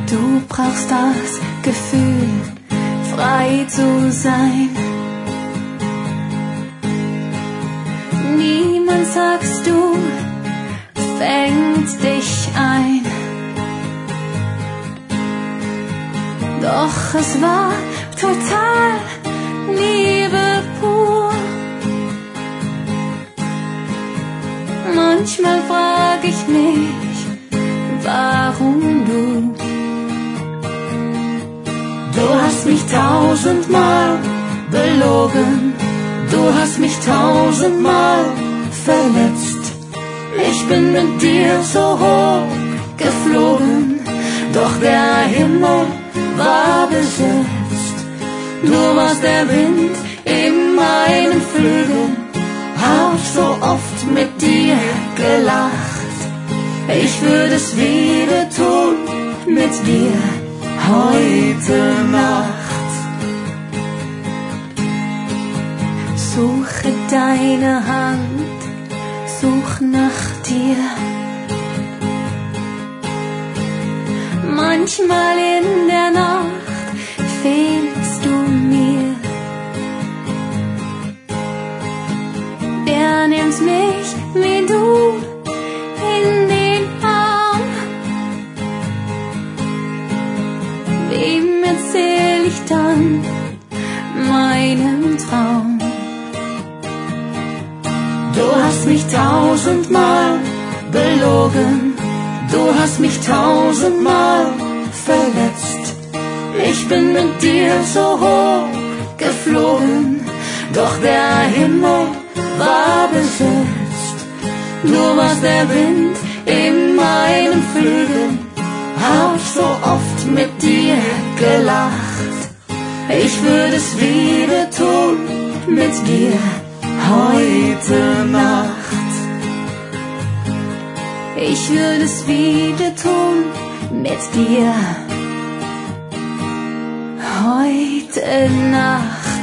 Du brauchst das Gefühl, frei zu sein. Niemand, sagst du, fängt dich ein. Doch es war total Liebe pur. Manchmal frag ich mich, warum du? Du hast mich 1000-mal belogen, du hast mich 1000-mal verletzt. Ich bin mit dir so hoch geflogen, doch der Himmel war besetzt. Du warst der Wind in meinen Flügeln, hab so oft mit dir gelacht. Ich würde es wieder tun mit dir heute Nacht. Suche deine Hand, such nach dir. Manchmal in der Nacht fehlst du mir. Wer nimmt mich wie du in den Arm? Wem erzähl ich dann meinen Traum? Du hast mich 1000-mal belogen, du hast mich 1000-mal verletzt. Ich bin mit dir so hoch geflogen, doch der Himmel war besetzt. Du warst der Wind in meinen Flügeln, hab so oft mit dir gelacht. Ich würde es wieder tun mit dir heute Nacht. Ich würde es wieder tun mit dir heute Nacht.